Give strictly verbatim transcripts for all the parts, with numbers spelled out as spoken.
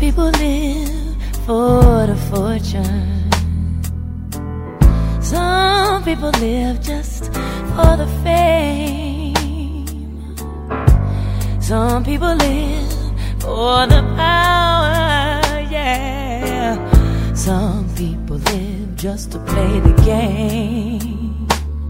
people live for the fortune. Some people live just for the fame. Some people live for the power, yeah. Some people live just to play the game.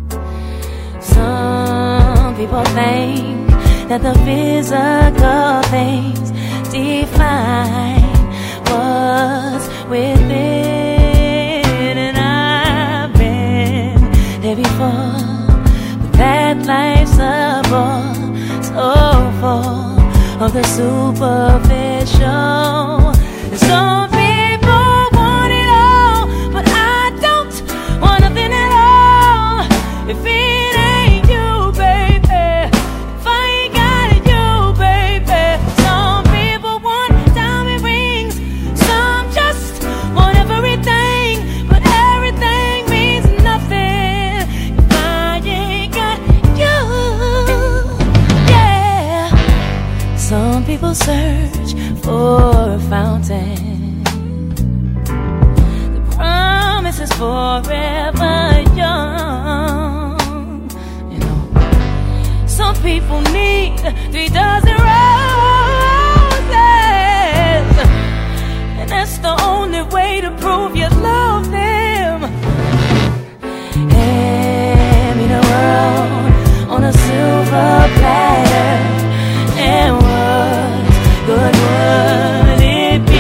Some people think that the physical things define what's within. And I've been there before, but that life's a bore, so full of the superficial. And some people want it all, but I don't want nothing at all. If it ain't you, baby, if I ain't got it, you, baby. Some people want diamond rings, some just want everything, but everything means nothing if I ain't got you. Yeah. Some people search for a fountain. The promise is forever young. You know, some people need three dozen roses, and that's the only way to prove you love them. Hand me the world on a silver platter, and what good would it be?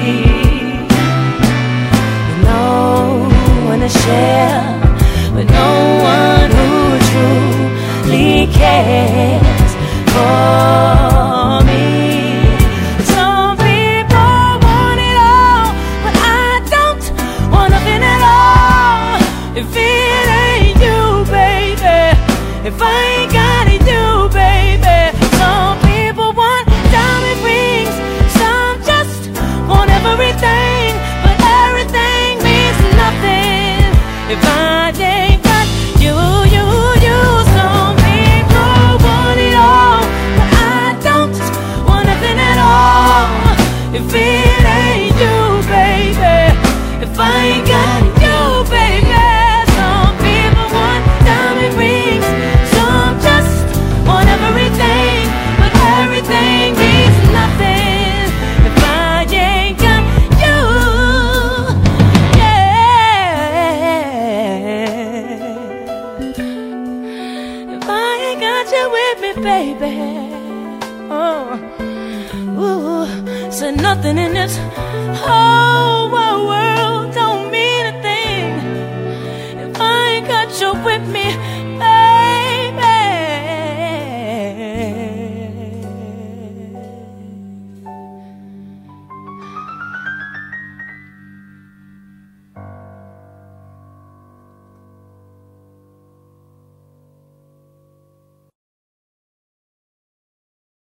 With no one to share, with no one who truly cares for me. Some people want it all, but I don't want nothing at all. If it ain't you, baby, if I ain't got it, you, baby. Some people want diamond rings, some just want everything, but everything means nothing if I ain't got you, you, you. Some people want it all, but I don't want nothing at all. If it ain't you, baby, if I ain't got you, baby. Some people want diamond rings, some just want everything, but everything means nothing if I ain't got you. Yeah. If I ain't got you with me, baby. Oh, ooh, said nothing in this whole wide world don't mean a thing if I ain't got you with me.